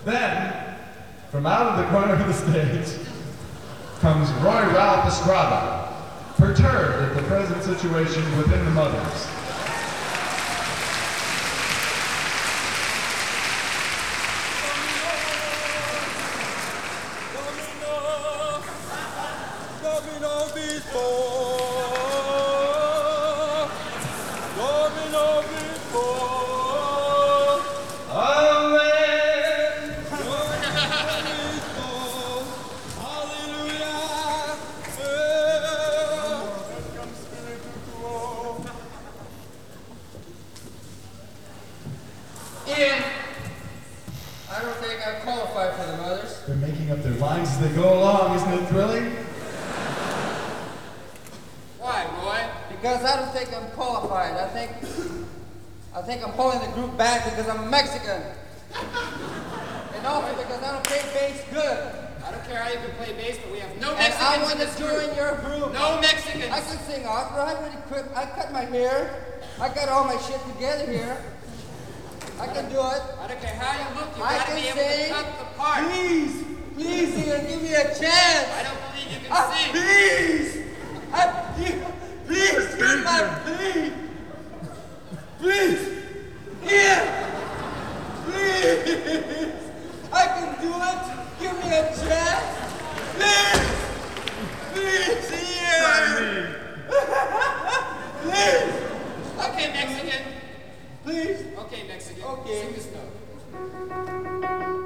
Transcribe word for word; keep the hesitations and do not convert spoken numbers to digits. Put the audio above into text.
Then, from out of the corner of the stage, comes Roy Ralph Estrada, perturbed at the present situation within the mothers. Ian, I don't think I qualify for the mothers. They're making up their lines as they go along, isn't it thrilling? Why, Roy? Because I don't think I'm qualified. I think, I think I'm pulling the group back because I'm Mexican. And also because I don't play bass good. I don't care how you can play bass, but we have no And Mexicans I want in this to group. join your group. No Mexicans. I can sing opera. I already quit. I cut my hair. I got all my shit together here. I can do it. I don't care how you look, you I gotta can be able sing. to cut the part. Please, please, Ian, give me a chance. I don't believe you can Ah, sing. please! I, you, please, hear my plea! Please! Ian! Please! I can do it! Give me a chance! Please! Please, Ian! Please! Okay, Mexican. Please! Okay, Mexican. Okay. Sing this note.